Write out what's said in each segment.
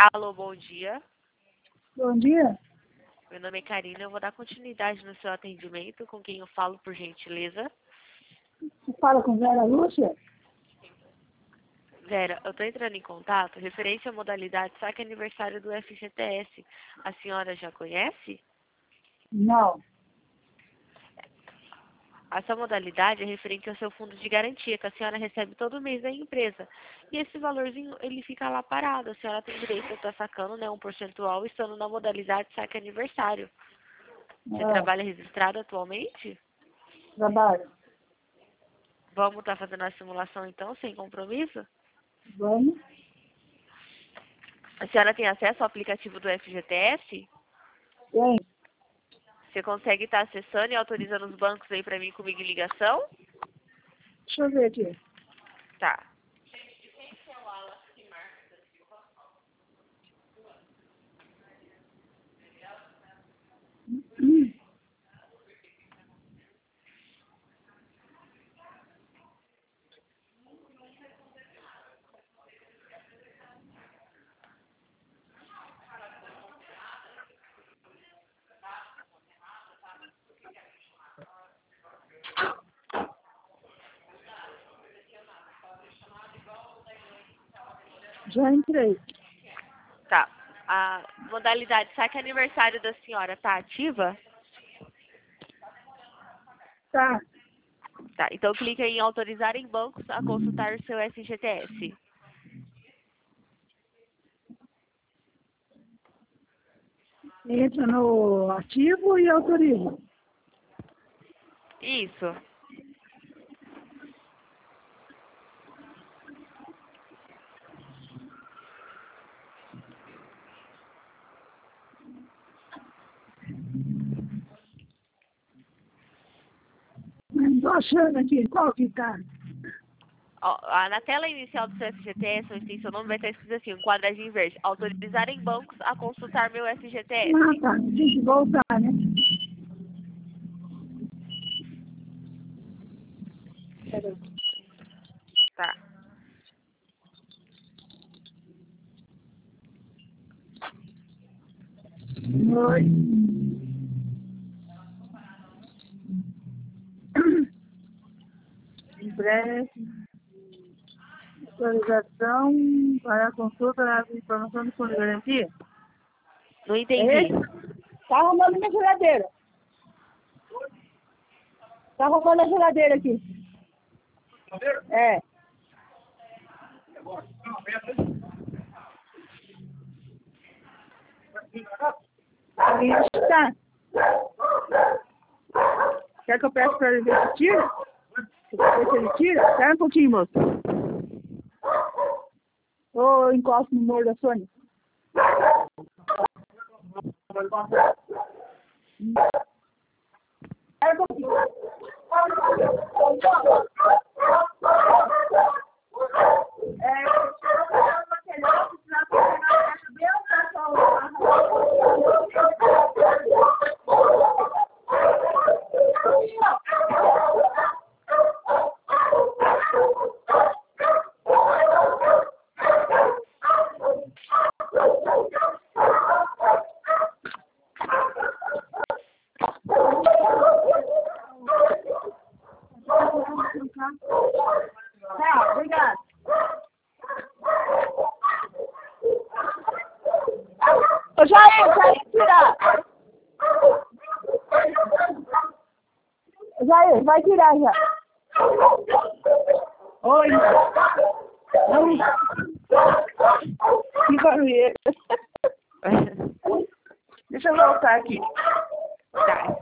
Alô, bom dia. Bom dia. Meu nome é Karina, eu vou dar continuidade no seu atendimento. Com quem eu falo, por gentileza? Você fala com Vera Lúcia? Vera, eu estou entrando em contato referente à modalidade saque aniversário do FGTS. A senhora já conhece? Não. Essa modalidade é referente ao seu fundo de garantia, que a senhora recebe todo mês da empresa. E esse valorzinho, ele fica lá parado. A senhora tem direito a estar sacando, né, um percentual, estando na modalidade saque aniversário. Você trabalha registrado atualmente? Trabalho. Vamos estar fazendo a simulação, então, sem compromisso? Vamos. A senhora tem acesso ao aplicativo do FGTS? Tem. Você consegue estar acessando e autorizando os bancos aí para mim comigo em ligação? Deixa eu ver aqui. Tá. Já entrei. Tá. A modalidade saque aniversário da senhora tá ativa? Tá. Tá. Então clica em autorizar em bancos a consultar o seu FGTS. Entra no ativo e autoriza. Isso. Não tô achando aqui. Qual que tá? Ó, na tela inicial do seu FGTS, onde tem seu nome, vai estar escrito assim, um quadradinho verde. Autorizar em bancos a consultar meu FGTS. Ah, tá. Tem que voltar, né? Peraí. Tá. Oi. Em breve. Atualização para a consulta da informação do fundo de garantia. Não É entendi. esse? Tá arrumando minha geladeira. Tá arrumando a geladeira aqui. É. Tá. Quer que eu peça para ele ver se tira? Ver se ele tira? Espera um pouquinho, moço. Ou encosto no muro da Sônia. Espera um pouquinho. Tá, obrigado. Ô, Jair, tirar. Jair, vai tirar já. Oi. Não. Que barulho. Deixa eu voltar aqui. Tá.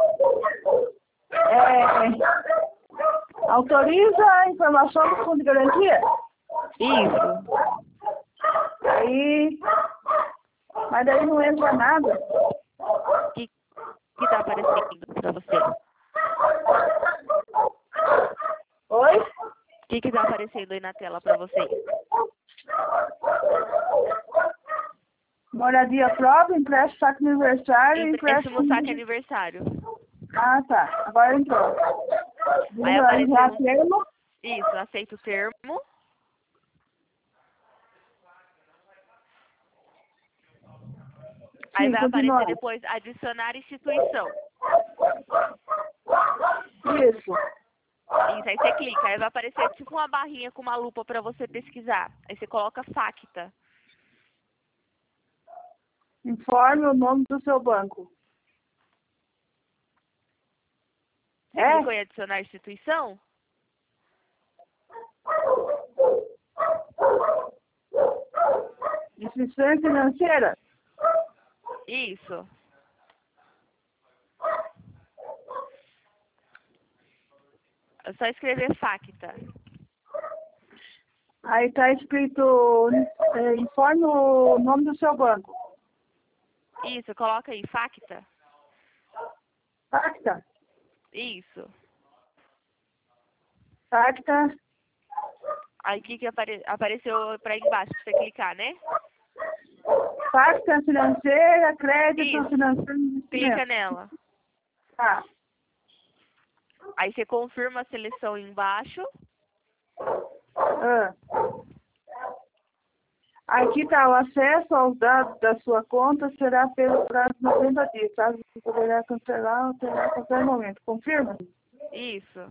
Autoriza a informação do fundo de garantia? Isso. Aí, mas daí não entra nada. O que tá aparecendo pra você? Oi? O que tá aparecendo aí na tela pra você? Moradia própria, empréstimo saque aniversário, Empréstimo saque aniversário. Ah, tá. Agora entrou. Aí apareceu termo. Isso, aceito o termo. Aí Sim, vai continua. aparecer depois adicionar instituição. Isso. Isso, aí você clica, aí vai aparecer tipo uma barrinha com uma lupa para você pesquisar. Aí você coloca Facta. Informe o nome do seu banco. Você clicou em adicionar instituição? Instituição financeira? Isso. É só escrever Facta. Aí tá escrito, informe o nome do seu banco. Isso, coloca aí, Facta. Facta. Isso. Facta. Aí o que apareceu para embaixo pra você clicar, né? Facta financeira, crédito Isso. financeiro de investimento. Clica nela. Tá. Aí você confirma a seleção embaixo. Ah. Aqui tá, o acesso aos dados da sua conta será pelo prazo de 90 dias. Caso você poderá cancelar ou terá a qualquer momento. Confirma? Isso.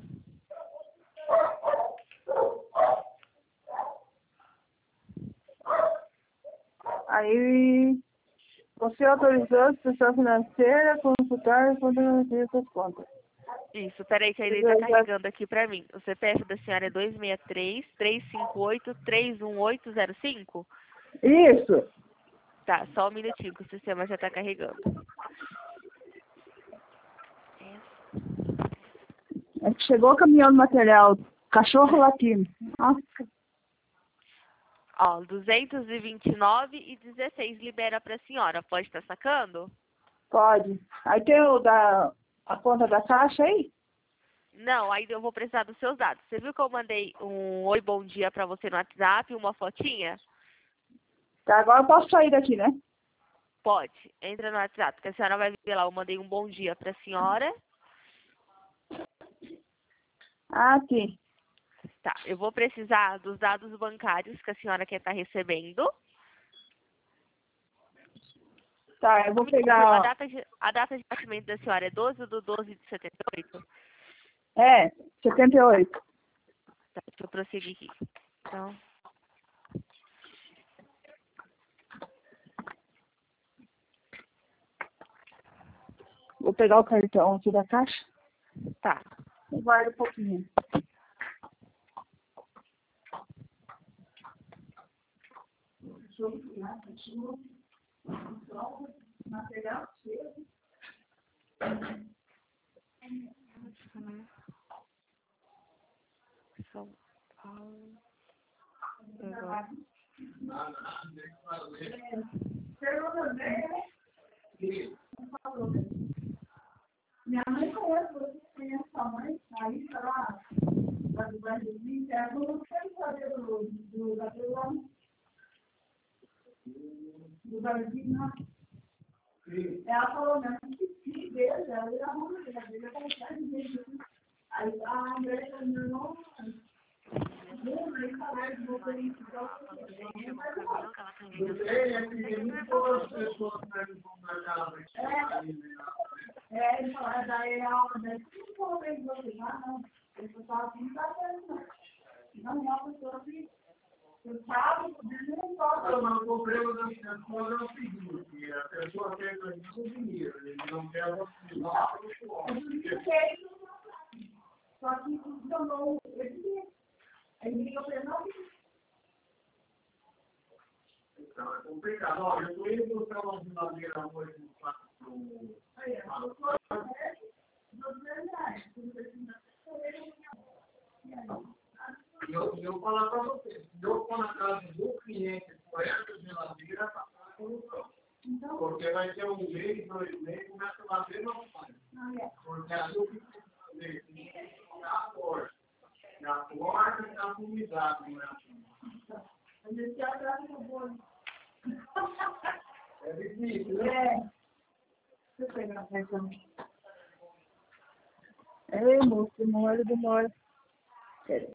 Aí, você autorizou a instituição financeira a consultar e controlar suas contas. Isso, peraí que ele tá carregando aqui pra mim. O CPF da senhora é 263-358-31805? Isso. Tá, só um minutinho que o sistema já tá carregando. Chegou o caminhão de material. Cachorro latindo. Nossa. Ó, 229,16 libera pra senhora. Pode estar sacando? Pode. Aí tem a conta da caixa aí? Não, aí eu vou precisar dos seus dados. Você viu que eu mandei um oi, bom dia pra você no WhatsApp, uma fotinha? Tá, agora eu posso sair daqui, né? Pode. Entra no WhatsApp, porque a senhora vai ver lá. Eu mandei um bom dia pra senhora. Ah, sim. Tá, eu vou precisar dos dados bancários que a senhora quer estar recebendo. Tá, eu vou Me confirma, pegar... a data de nascimento da senhora é 12/12/78? É, 78. Tá, deixa eu prosseguir aqui. Então, Vou pegar o cartão aqui da caixa. tá. Guarda um pouquinho. São Paulo. Agora. Minha mãe conhece você, conhece sua mãe, aí tá lá, do Brasil, ela não quer saber do Brasil, não. Ela falou mesmo que se dele, ela ia arrumar dele, ela vai dizer. Aí a André falou, meu irmão, não, aí falar de você em ele falou, daí a André, não vou ver você lá, não. Ele falou, assim, não tá vendo, não. Não é uma pessoa que eu falo, não pode. Mas o problema da pessoa é o seguinte, a pessoa quer ganhar o dinheiro, ele não quer vacinar o suor. Só que funcionou esse dia. Aí me ligou para ele, não. Então, é complicado. Ó, eu estou indo buscar uma geladeira hoje no quarto do... Aí, ela falou, eu falar para você, se eu for na casa do cliente com essa geladeira, está a solução. Então, porque vai ter 1 mês, 2 meses, e a geladeira não sai. Porque a gente tem que fazer, tem que colocar a porta. E a porta está com umidade, não é assim? Mas esse atrás é bom. É difícil, né? Deixa eu pegar essa aqui. Ei, moço, demora. Peraí.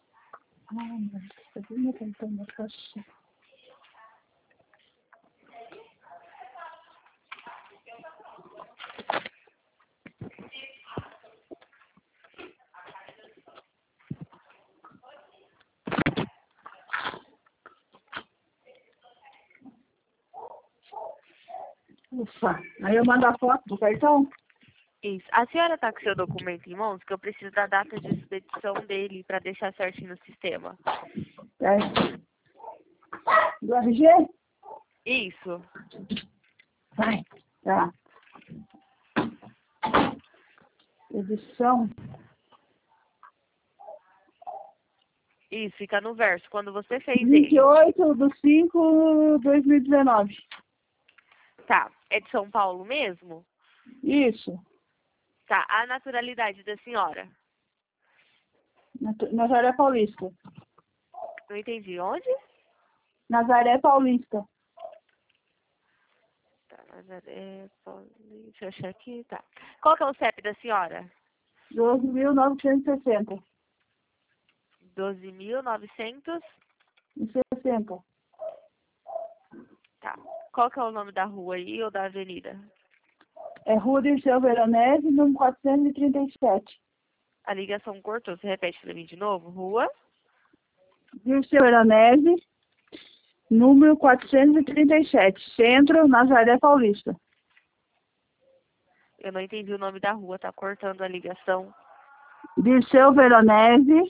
Ah, mas cadê meu cartão na caixa? Ufa. Aí eu mando a foto do cartão? Isso. A senhora está com seu documento em mãos, que eu preciso da data de expedição dele para deixar certinho no sistema. É. Do RG? Isso. Vai. Tá. Edição. Isso, fica no verso. Quando você fez ele. 28/5/2019. Tá. É de São Paulo mesmo? Isso. Tá. A naturalidade da senhora? Nazaré Paulista. Não entendi. Onde? Nazaré Paulista. Tá, Nazaré, deixa eu achar aqui, tá. Qual que é o CEP da senhora? 12.960. 12.900. 60. Tá. Qual que é o nome da rua aí ou da avenida? É Rua Dirceu Veronese, número 437. A ligação cortou. Você repete pra mim de novo? Rua? Dirceu Veronese, número 437. Centro, Nazaré Paulista. Eu não entendi o nome da rua. Tá cortando a ligação. Dirceu Veronese.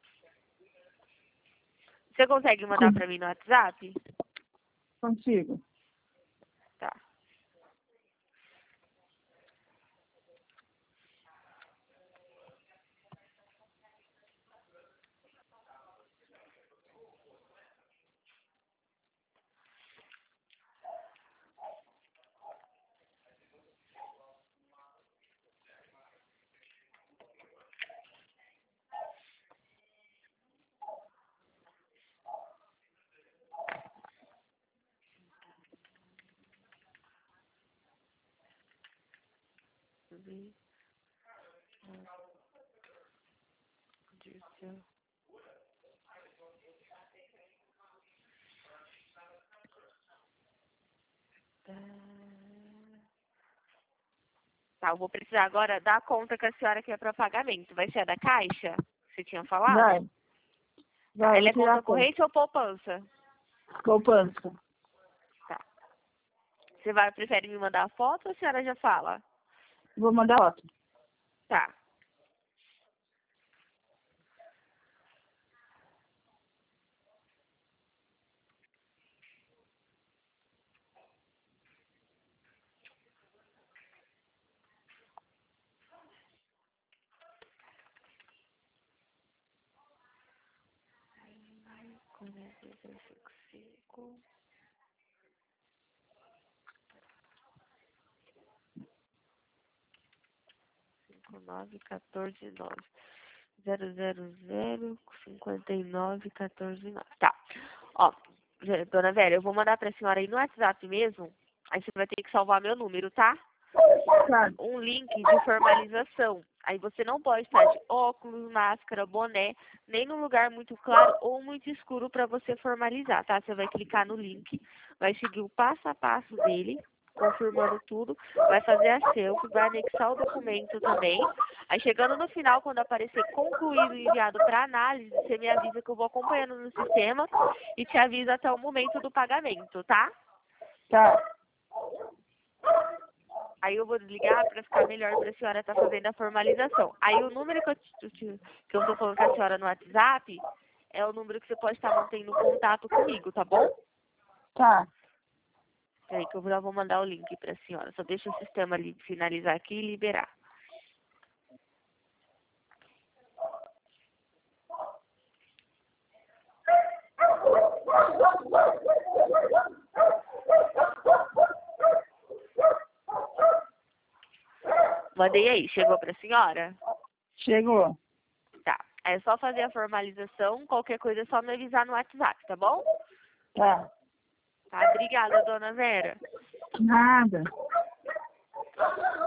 Você consegue mandar pra mim no WhatsApp? Consigo. Tá. Tá, eu vou precisar agora da conta que a senhora quer para pagamento. Vai ser a da Caixa? Você tinha falado? Vai. Vai, Ela é vou tirar conta a conta. corrente ou poupança? Poupança. Tá. Você prefere me mandar a foto ou a senhora já fala? Vou mandar foto. Tá. Nove 14 9 000 59 14 9. Tá. Ó, dona Vera, eu vou mandar pra senhora aí no WhatsApp mesmo. Aí você vai ter que salvar meu número, tá? Tá. Um link de formalização. Aí você não pode estar de óculos, máscara, boné, nem num lugar muito claro ou muito escuro para você formalizar, tá? Você vai clicar no link, vai seguir o passo a passo dele, confirmando tudo, vai fazer a selfie, vai anexar o documento também. Aí chegando no final, quando aparecer concluído e enviado para análise, você me avisa que eu vou acompanhando no sistema e te avisa até o momento do pagamento, tá? Tá. Aí eu vou desligar para ficar melhor para a senhora estar fazendo a formalização. Aí o número que eu estou falando com a senhora no WhatsApp é o número que você pode estar mantendo contato comigo, tá bom? Tá. Peraí que eu já vou mandar o link para a senhora. Só deixa o sistema ali finalizar aqui e liberar. Mandei aí, chegou para a senhora? Chegou. Tá. É só fazer a formalização, qualquer coisa é só me avisar no WhatsApp, tá bom? Tá. Tá, obrigada, dona Vera. Nada.